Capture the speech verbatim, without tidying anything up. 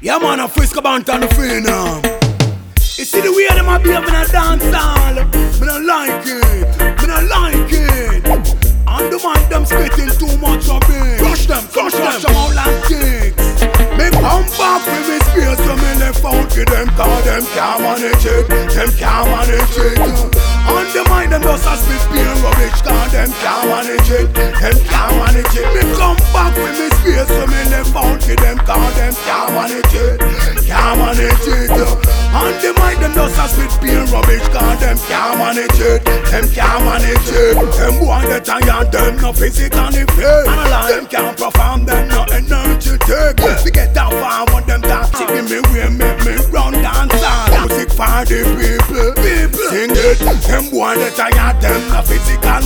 Yeah man, a frisk about on the phenom. You see the way them a behave in a dance hall. Me don't like it, me don't like it. And the mind them spitting too much of it. Crush them, crush them, crush them out like kicks. Me come back with me space so me left out with them. Cause them can't manage it, them can't manage it. And the mind them just a spit beer rubbish. Cause them can't manage it, them can't manage it. Me come back with me space so me left out with them. Cause them can't manage it, can't manage it. And the mind them just a spit beer rubbish. Cause them can't manage it, them can't manage it. Them boy that tired, them no physically fit. Them can't perform, them no energy take. We get down far when them talk. Give me way, make me run dance all. Music for the people, people sing it. Them boy that tired, them no physical